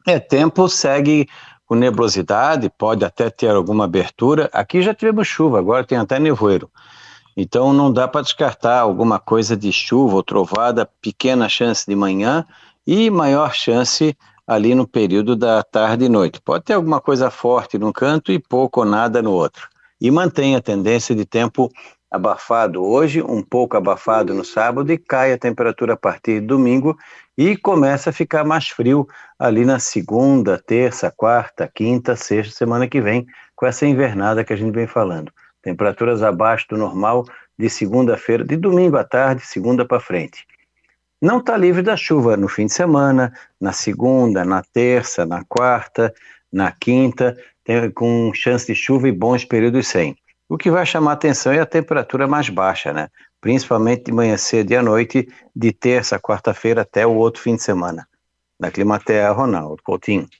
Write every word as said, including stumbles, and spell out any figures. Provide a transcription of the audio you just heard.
É, tempo segue com nebulosidade, pode até ter alguma abertura. Aqui já tivemos chuva, agora tem até nevoeiro. Então não dá para descartar alguma coisa de chuva ou trovada, pequena chance de manhã e maior chance ali no período da tarde e noite. Pode ter alguma coisa forte num canto e pouco ou nada no outro. E mantém a tendência de tempo abafado hoje, um pouco abafado no sábado e cai a temperatura a partir de domingo e começa a ficar mais frio ali na segunda, terça, quarta, quinta, sexta, semana que vem, com essa invernada que a gente vem falando. Temperaturas abaixo do normal de segunda-feira, de domingo à tarde, segunda para frente. Não está livre da chuva no fim de semana, na segunda, na terça, na quarta, na quinta, tem, com chance de chuva e bons períodos sem. O que vai chamar atenção é a temperatura mais baixa, né? Principalmente de manhã cedo e à noite, de terça a quarta-feira até o outro fim de semana. Da Climatea, Ronaldo Coutinho.